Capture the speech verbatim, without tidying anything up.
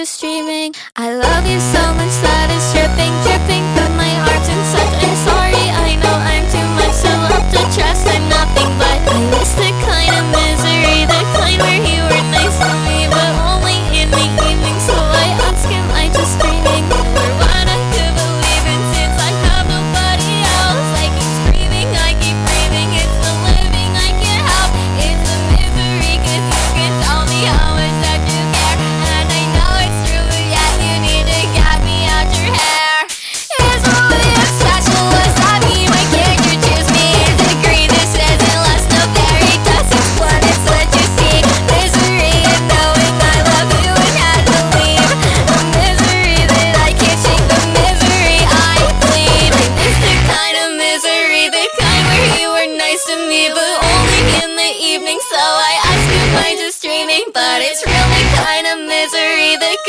just dreaming. I love you so much that it's dripping, dripping from my heart and such. I'm sorry, I know I'm too much to love to trust. I'm nothing but I miss the kind of misery, the kind where you were nice to me, but only in the evening. So I ask, am I just dreaming? Or what I could believe in, since I have nobody else. I keep screaming, I keep breathing. It's the living I can't help. It's the misery, cause you can tell me how much that you care. And I know it's true, but yet you need to get me out your hair. Is really special, was that me? Why can't you choose me? Is it green? This isn't less, no fairy dust. It's blood, it's what you see. Misery and knowing I love you and had to leave. The misery that I can't shake, the misery I bleed. I miss the kind of misery, the kind where you were nice to me, but only in the evening. So I ask, am I just dreaming? But it's really kind of misery, the